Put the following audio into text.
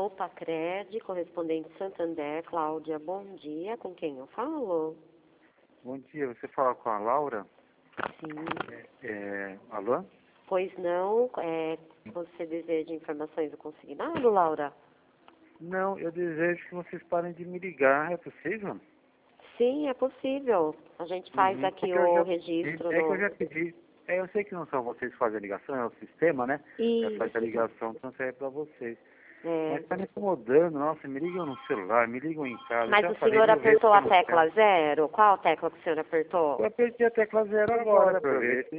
Opa Cred, correspondente Santander, Cláudia, bom dia, com quem eu falo? Bom dia, você fala com a Laura? Sim. Alô? Pois não, você deseja informações do consignado, Laura? Não, eu desejo que vocês parem de me ligar, é possível? Sim, é possível. A gente faz aqui Porque o registro que eu já pedi. Eu sei que não são vocês que fazem a ligação, é o sistema, né? Já faz a Isso. ligação, transfere para vocês. É. Mas tá me incomodando, nossa, me ligam no celular, me ligam em casa. Mas Já o falei senhor mil vezes apertou que a eu não tecla quero. 0? Qual tecla que o senhor apertou? Eu apertei a tecla 0 agora para ver se